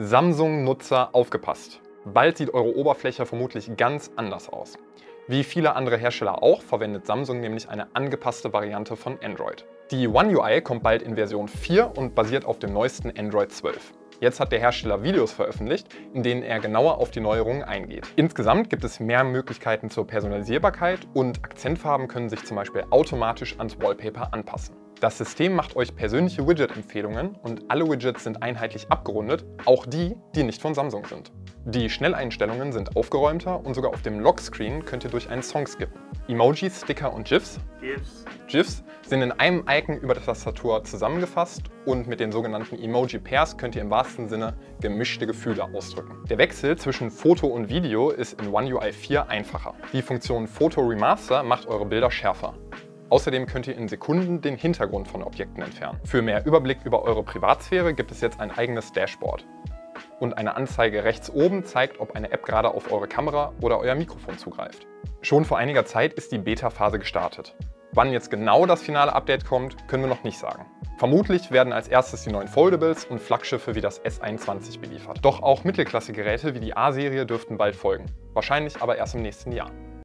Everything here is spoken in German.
Samsung-Nutzer aufgepasst! Bald sieht eure Oberfläche vermutlich ganz anders aus. Wie viele andere Hersteller auch, verwendet Samsung nämlich eine angepasste Variante von Android. Die One UI kommt bald in Version 4 und basiert auf dem neuesten Android 12. Jetzt hat der Hersteller Videos veröffentlicht, in denen er genauer auf die Neuerungen eingeht. Insgesamt gibt es mehr Möglichkeiten zur Personalisierbarkeit und Akzentfarben können sich zum Beispiel automatisch ans Wallpaper anpassen. Das System macht euch persönliche Widget-Empfehlungen und alle Widgets sind einheitlich abgerundet, auch die, die nicht von Samsung sind. Die Schnelleinstellungen sind aufgeräumter und sogar auf dem Lockscreen könnt ihr durch einen Song skippen. Emojis, Sticker und GIFs sind in einem Icon über der Tastatur zusammengefasst und mit den sogenannten Emoji-Pairs könnt ihr im wahrsten Sinne gemischte Gefühle ausdrücken. Der Wechsel zwischen Foto und Video ist in One UI 4 einfacher. Die Funktion Photo Remaster macht eure Bilder schärfer. Außerdem könnt ihr in Sekunden den Hintergrund von Objekten entfernen. Für mehr Überblick über eure Privatsphäre gibt es jetzt ein eigenes Dashboard. Und eine Anzeige rechts oben zeigt, ob eine App gerade auf eure Kamera oder euer Mikrofon zugreift. Schon vor einiger Zeit ist die Beta-Phase gestartet. Wann jetzt genau das finale Update kommt, können wir noch nicht sagen. Vermutlich werden als erstes die neuen Foldables und Flaggschiffe wie das S21 beliefert. Doch auch Mittelklasse-Geräte wie die A-Serie dürften bald folgen. Wahrscheinlich aber erst im nächsten Jahr.